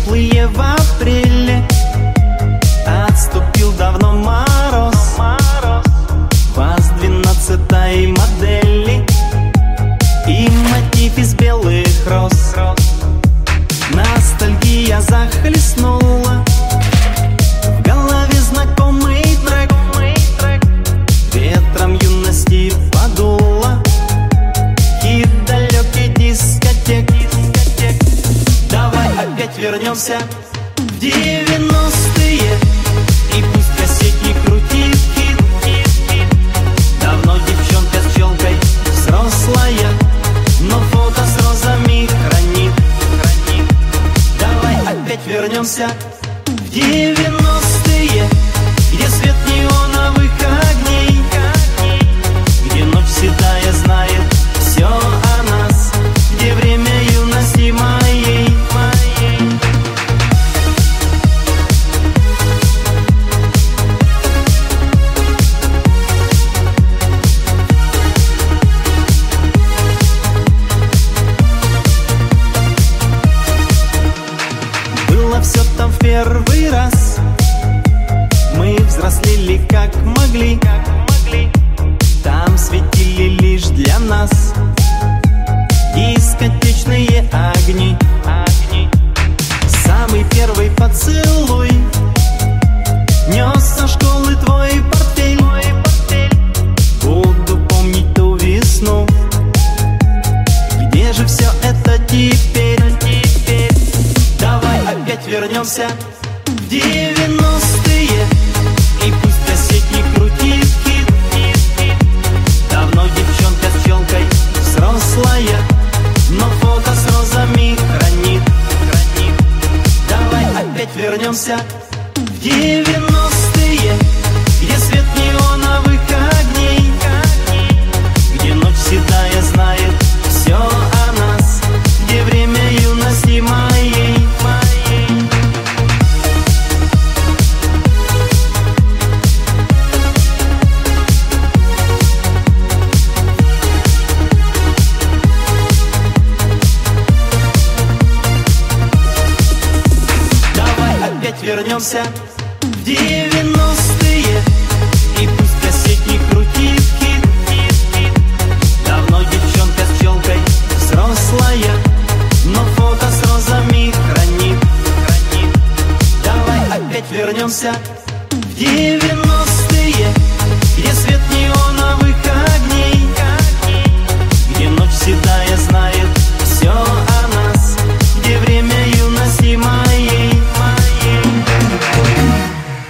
теплые в апреле. Отступил давно мороз. ВАЗ-12 модели и мотив из белых роз. Ностальгия захлестнула, в голове знакомый трек. Ветром юности подуло, хит далекий дискотек. Давай опять вернемся в 90-е, и пусть кассетник крутит хит. Давно девчонка с челкой взрослая, но фото с розами хранит. Давай опять вернемся в 90-е, где свет неоновых огней, где ночь седая знает все о нас, где время юности моей. Было все там в первый раз, мы взрослели как могли. Там светили лишь для нас дискотечные огни. Самый первый поцелуй нес со школы твой портфель. Буду помнить ту весну, где же все это теперь? Давай опять вернемся в 90-е, и пусть кассетник крутит хит. Давно девчонка с челкой взрослая, но фото с розами хранит. Давай опять вернемся в 90-е, где свет неоновых огней, где ночь седая знает все о нас, где время юности моей. Вернемся в 90-е, и пусть кассетник крутит хит. Давно девчонка с челкой взрослая, но фото с розами хранит. Давай опять вернемся в 90-е.